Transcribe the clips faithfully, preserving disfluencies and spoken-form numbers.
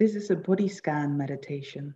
This is a body scan meditation.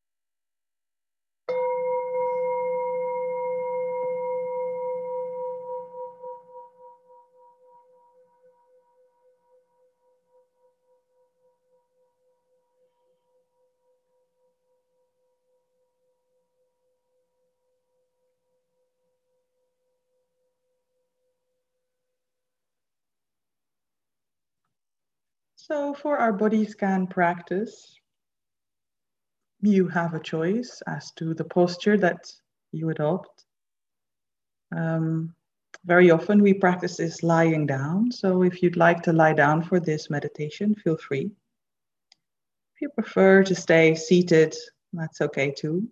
So for our body scan practice, you have a choice as to the posture that you adopt. Um, very often we practice this lying down. So if you'd like to lie down for this meditation, feel free. If you prefer to stay seated, that's okay too.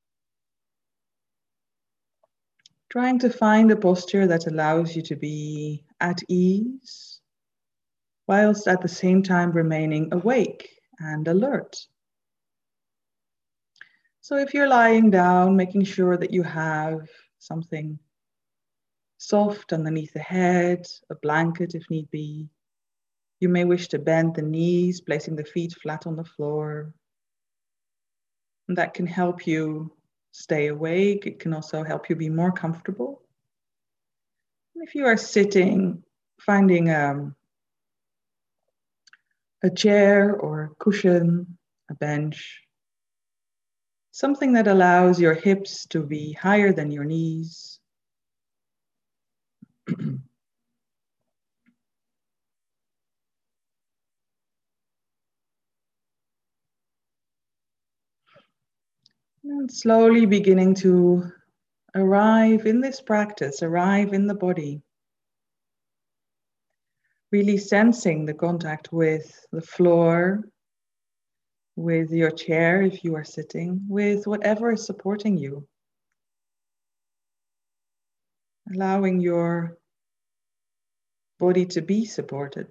Trying to find a posture that allows you to be at ease, whilst at the same time remaining awake and alert. So if you're lying down, making sure that you have something soft underneath the head, a blanket if need be. You may wish to bend the knees, placing the feet flat on the floor. And that can help you stay awake. It can also help you be more comfortable. And if you are sitting, finding um, a chair or a cushion, a bench, something that allows your hips to be higher than your knees. And slowly beginning to arrive in this practice, arrive in the body. Really sensing the contact with the floor, with your chair if you are sitting, with whatever is supporting you. Allowing your body to be supported.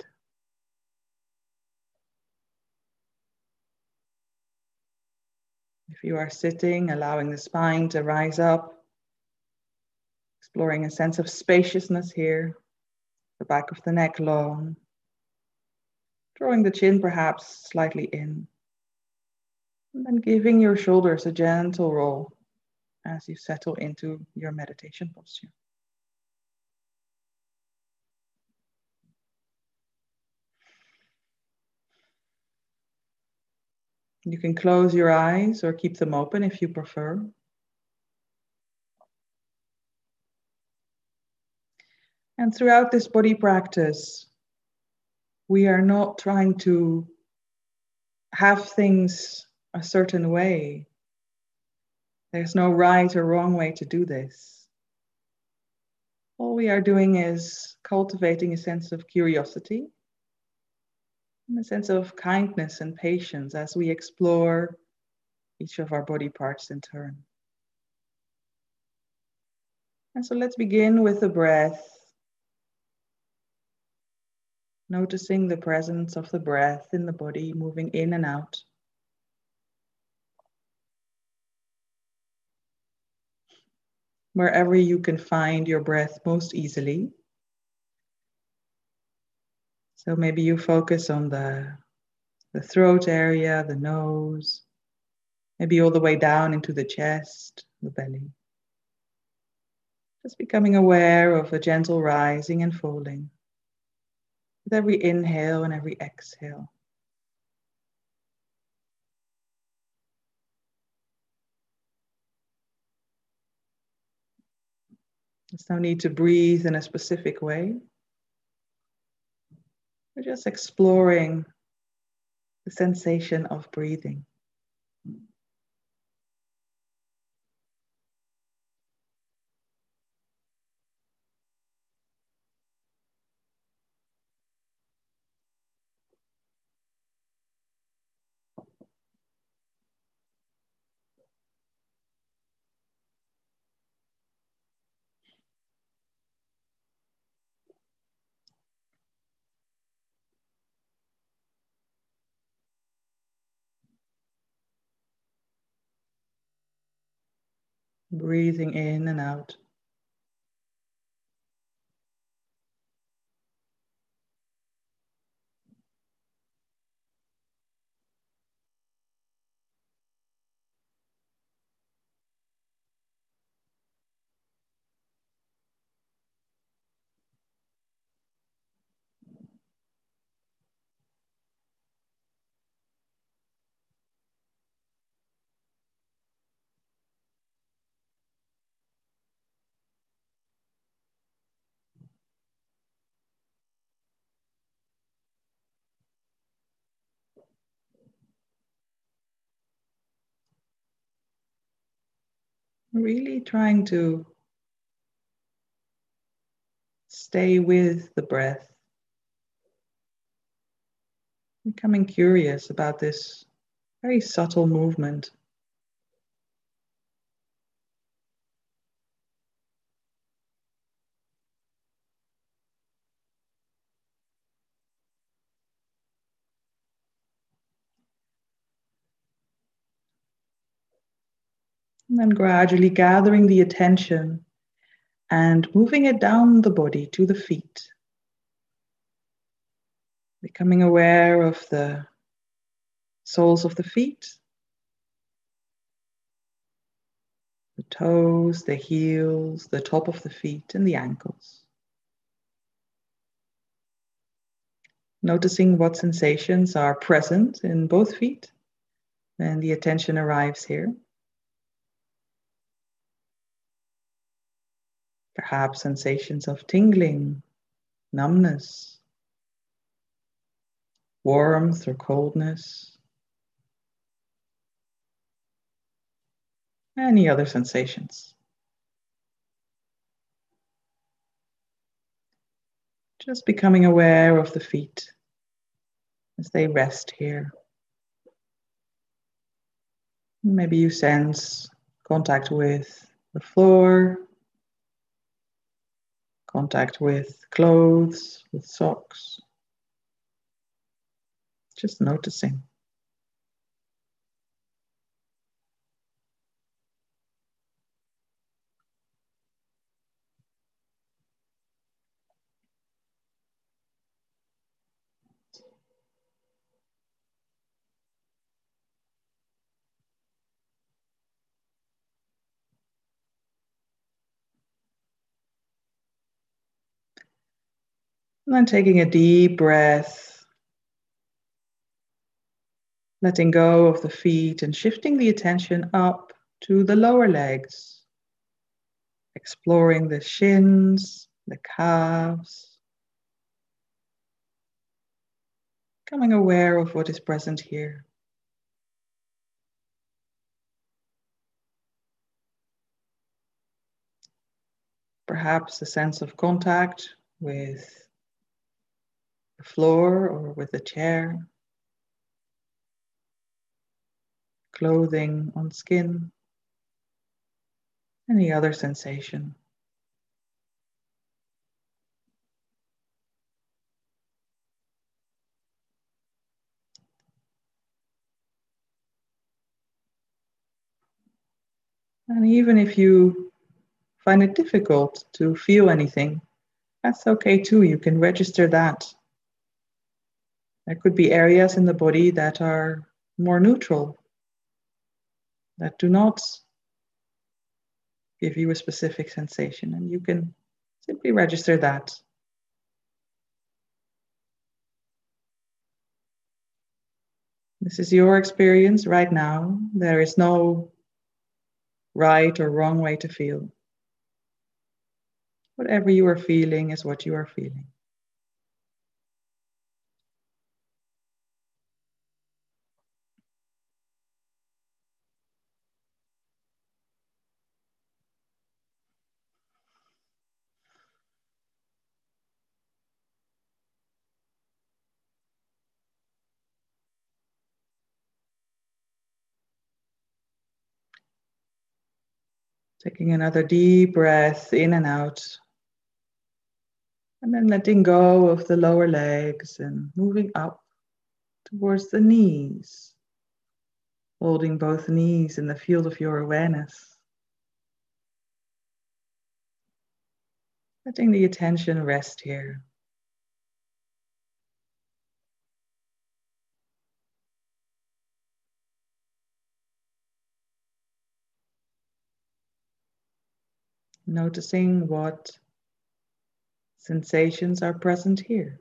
If you are sitting, allowing the spine to rise up, exploring a sense of spaciousness here, the back of the neck long, drawing the chin perhaps slightly in, and then giving your shoulders a gentle roll as you settle into your meditation posture. You can close your eyes or keep them open if you prefer. And throughout this body practice, we are not trying to have things a certain way. There's no right or wrong way to do this. All we are doing is cultivating a sense of curiosity and a sense of kindness and patience as we explore each of our body parts in turn. And so let's begin with the breath. Noticing the presence of the breath in the body, moving in and out. Wherever you can find your breath most easily. So maybe you focus on the, the throat area, the nose, maybe all the way down into the chest, the belly. Just becoming aware of a gentle rising and falling with every inhale and every exhale. There's no need to breathe in a specific way. We're just exploring the sensation of breathing. Breathing in and out. Really trying to stay with the breath, becoming curious about this very subtle movement. And then gradually gathering the attention and moving it down the body to the feet. Becoming aware of the soles of the feet, the toes, the heels, the top of the feet, and the ankles. Noticing what sensations are present in both feet, and the attention arrives here. Perhaps sensations of tingling, numbness, warmth or coldness. Any other sensations. Just becoming aware of the feet as they rest here. Maybe you sense contact with the floor, contact with clothes, with socks. Just noticing. And then taking a deep breath, letting go of the feet and shifting the attention up to the lower legs, exploring the shins, the calves, becoming aware of what is present here. Perhaps a sense of contact with the floor or with the chair, clothing on skin, any other sensation. And even if you find it difficult to feel anything, that's okay too. You can register that. There could be areas in the body that are more neutral, that do not give you a specific sensation, and you can simply register that. This is your experience right now. There is no right or wrong way to feel. Whatever you are feeling is what you are feeling. Taking another deep breath in and out. And then letting go of the lower legs and moving up towards the knees. Holding both knees in the field of your awareness. Letting the attention rest here. Noticing what sensations are present here.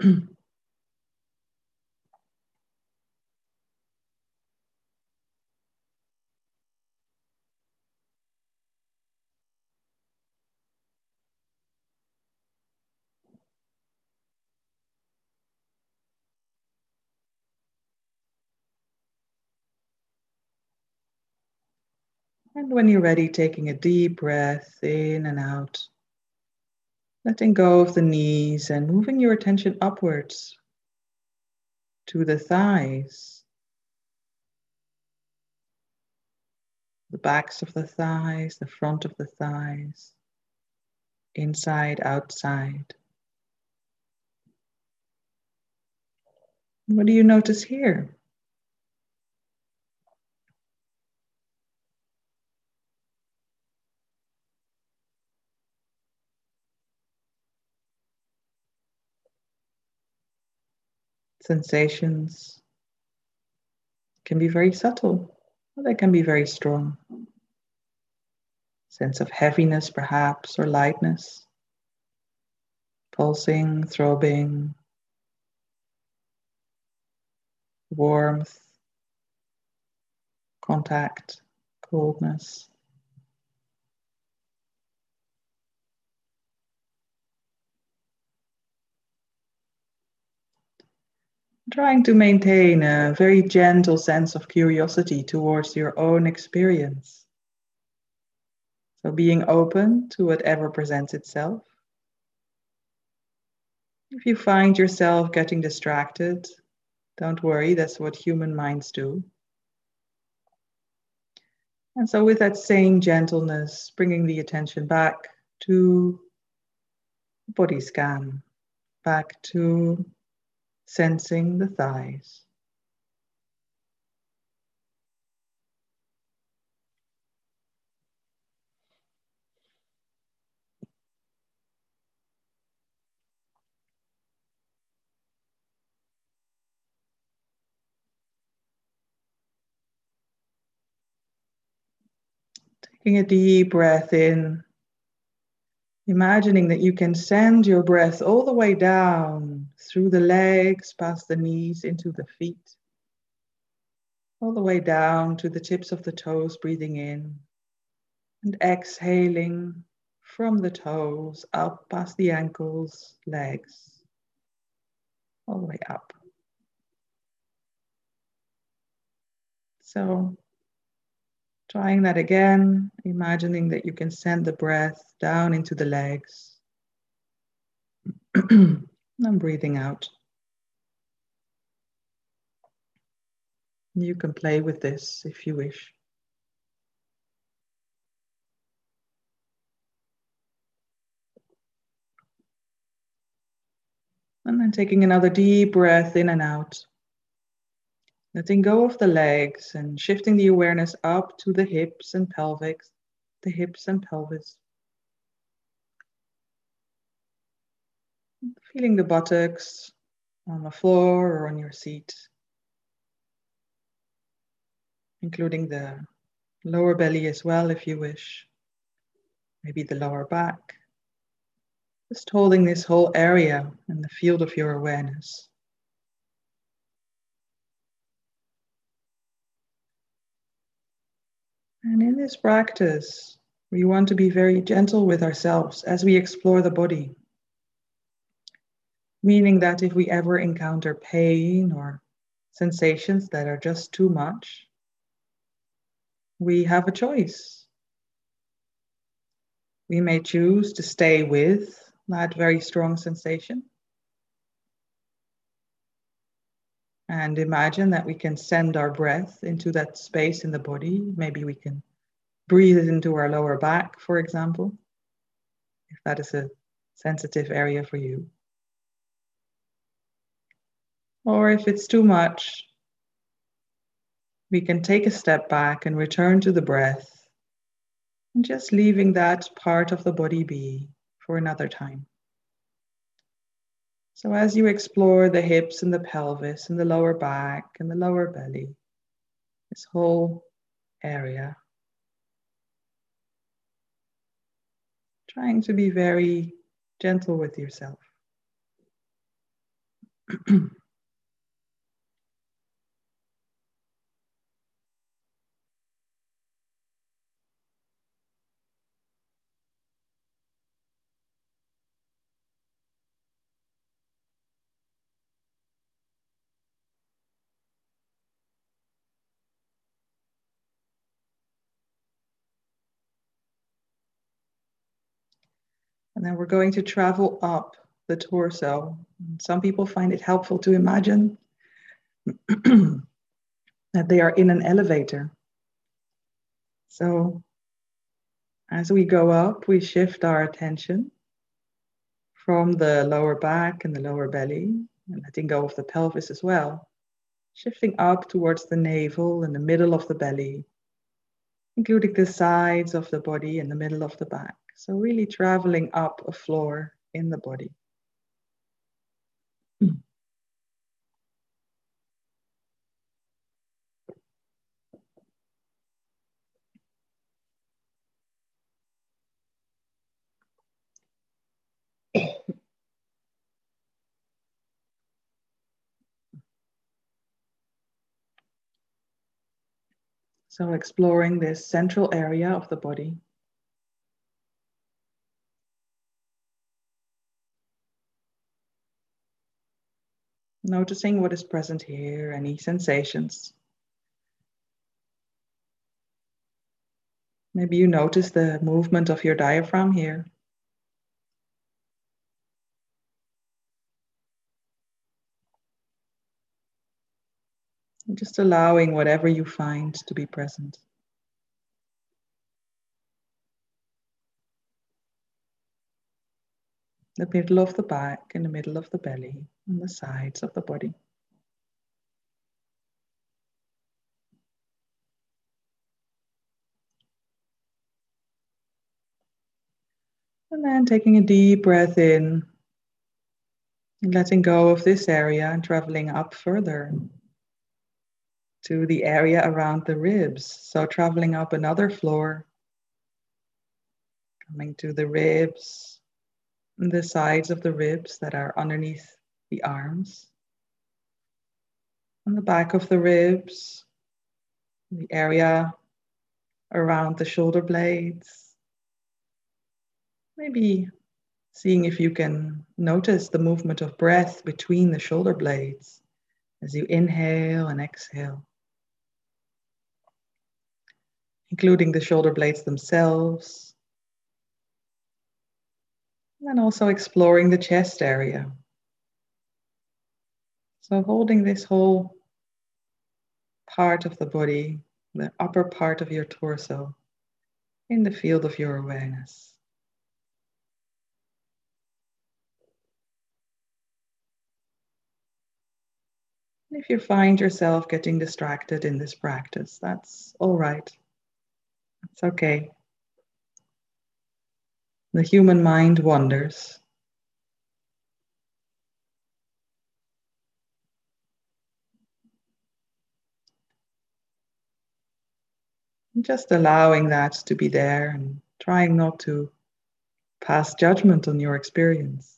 And when you're ready, taking a deep breath in and out, letting go of the knees and moving your attention upwards to the thighs, the backs of the thighs, the front of the thighs, inside, outside. What do you notice here? Sensations can be very subtle, or they can be very strong. Sense of heaviness, perhaps, or lightness, pulsing, throbbing, warmth, contact, coldness. Trying to maintain a very gentle sense of curiosity towards your own experience. So being open to whatever presents itself. If you find yourself getting distracted, don't worry, that's what human minds do. And so with that same gentleness, bringing the attention back to body scan, back to sensing the thighs. Taking a deep breath in, imagining that you can send your breath all the way down through the legs, past the knees, into the feet, all the way down to the tips of the toes, breathing in, and exhaling from the toes, up past the ankles, legs, all the way up. So, trying that again, imagining that you can send the breath down into the legs. And breathing out. You can play with this if you wish. And then taking another deep breath in and out. Letting go of the legs and shifting the awareness up to the hips and pelvic, the hips and pelvis. Feeling the buttocks on the floor or on your seat. Including the lower belly as well if you wish. Maybe the lower back. Just holding this whole area in the field of your awareness. And in this practice, we want to be very gentle with ourselves as we explore the body. Meaning that if we ever encounter pain or sensations that are just too much, we have a choice. We may choose to stay with that very strong sensation. And imagine that we can send our breath into that space in the body. Maybe we can breathe it into our lower back, for example, if that is a sensitive area for you. Or if it's too much, we can take a step back and return to the breath and just leaving that part of the body be for another time. So as you explore the hips and the pelvis and the lower back and the lower belly, this whole area, trying to be very gentle with yourself. And then we're going to travel up the torso. Some people find it helpful to imagine that they are in an elevator. So as we go up, we shift our attention from the lower back and the lower belly, and letting go of the pelvis as well. Shifting up towards the navel and the middle of the belly, including the sides of the body and the middle of the back. So really traveling up a floor in the body. So exploring this central area of the body. Noticing what is present here, any sensations. Maybe you notice the movement of your diaphragm here. And just allowing whatever you find to be present. The middle of the back and the middle of the belly and the sides of the body. And then taking a deep breath in, and letting go of this area and traveling up further to the area around the ribs. So traveling up another floor, coming to the ribs, and the sides of the ribs that are underneath the arms, on the back of the ribs, the area around the shoulder blades. Maybe seeing if you can notice the movement of breath between the shoulder blades as you inhale and exhale, including the shoulder blades themselves, and also exploring the chest area. So holding this whole part of the body, the upper part of your torso, in the field of your awareness. If you find yourself getting distracted in this practice, that's all right. It's okay. The human mind wanders. Just allowing that to be there and trying not to pass judgment on your experience.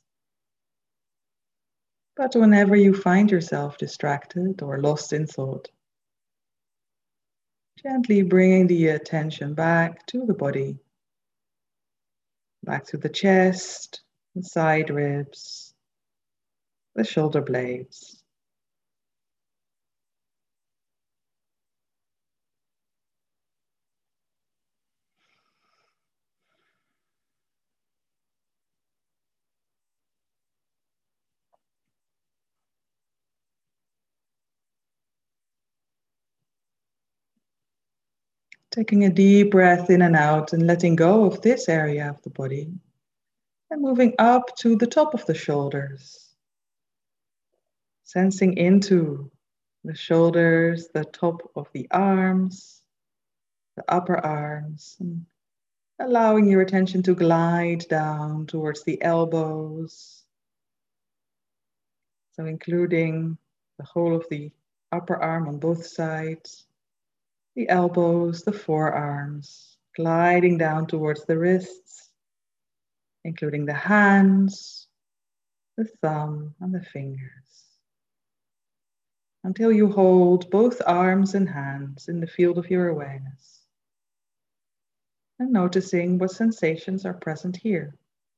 But whenever you find yourself distracted or lost in thought, gently bringing the attention back to the body, back to the chest, the side ribs, the shoulder blades. Taking a deep breath in and out and letting go of this area of the body and moving up to the top of the shoulders. Sensing into the shoulders, the top of the arms, the upper arms, and allowing your attention to glide down towards the elbows. So including the whole of the upper arm on both sides, the elbows, the forearms, gliding down towards the wrists, including the hands, the thumb, and the fingers. until you hold both arms and hands in the field of your awareness, and noticing what sensations are present here.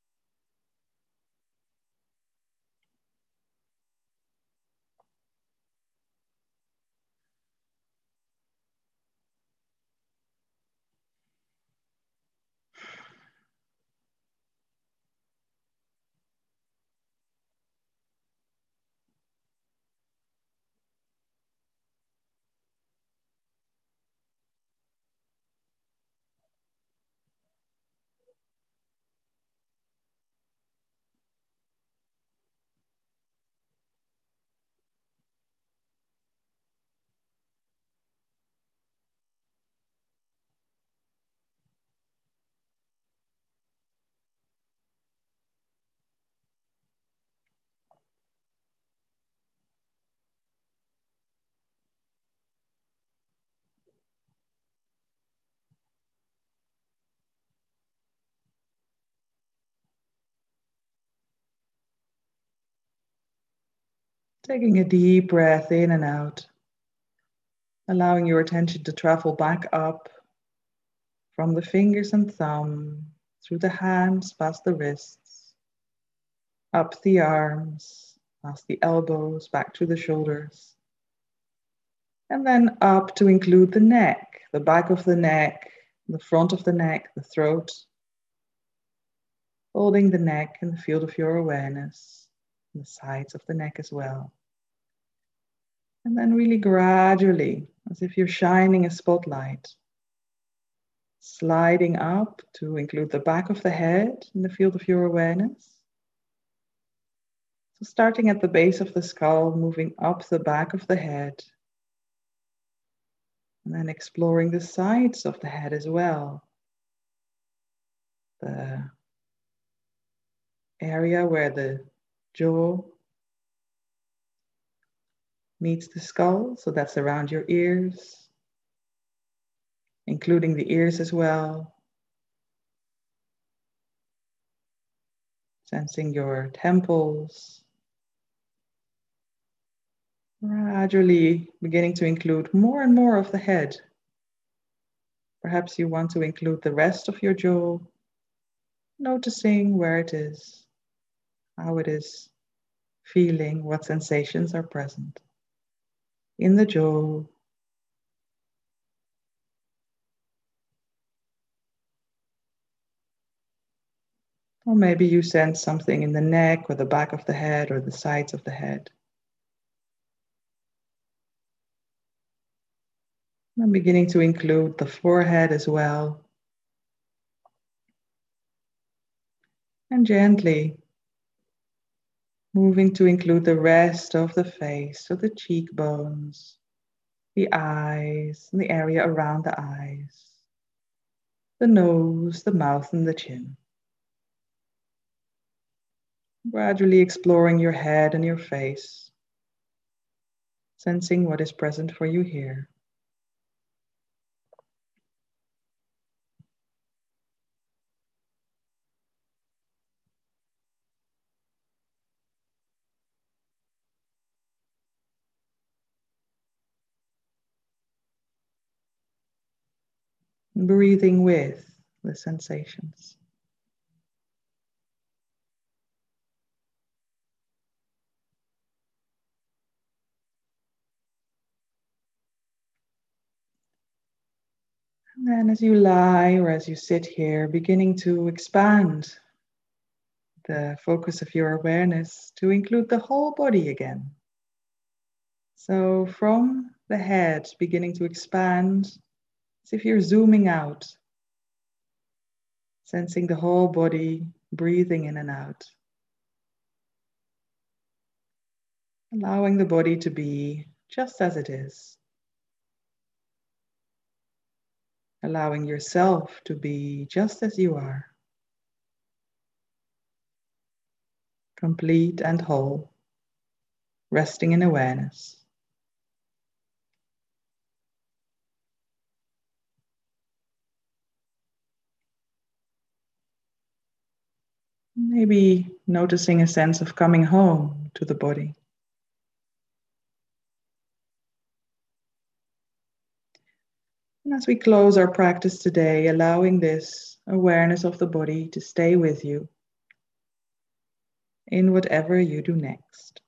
Taking a deep breath in and out, allowing your attention to travel back up from the fingers and thumb, through the hands, past the wrists, up the arms, past the elbows, back to the shoulders, and then up to include the neck, the back of the neck, the front of the neck, the throat, holding the neck in the field of your awareness, the sides of the neck as well. And then really gradually, as if you're shining a spotlight, sliding up to include the back of the head in the field of your awareness. So starting at the base of the skull, moving up the back of the head, and then exploring the sides of the head as well. The area where the jaw meets the skull, so that's around your ears, including the ears as well. Sensing your temples. Gradually beginning to include more and more of the head. Perhaps you want to include the rest of your jaw, noticing where it is, how it is feeling, what sensations are present in the jaw. Or maybe you sense something in the neck or the back of the head or the sides of the head. I'm beginning to include the forehead as well. And gently moving to include the rest of the face, so the cheekbones, the eyes, and the area around the eyes, the nose, the mouth, and the chin. Gradually exploring your head and your face, sensing what is present for you here. Breathing with the sensations. And then as you lie or as you sit here, beginning to expand the focus of your awareness to include the whole body again. So from the head, beginning to expand, as if you're zooming out, sensing the whole body, breathing in and out. Allowing the body to be just as it is. Allowing yourself to be just as you are. Complete and whole, resting in awareness. Maybe noticing a sense of coming home to the body. And as we close our practice today, allowing this awareness of the body to stay with you in whatever you do next.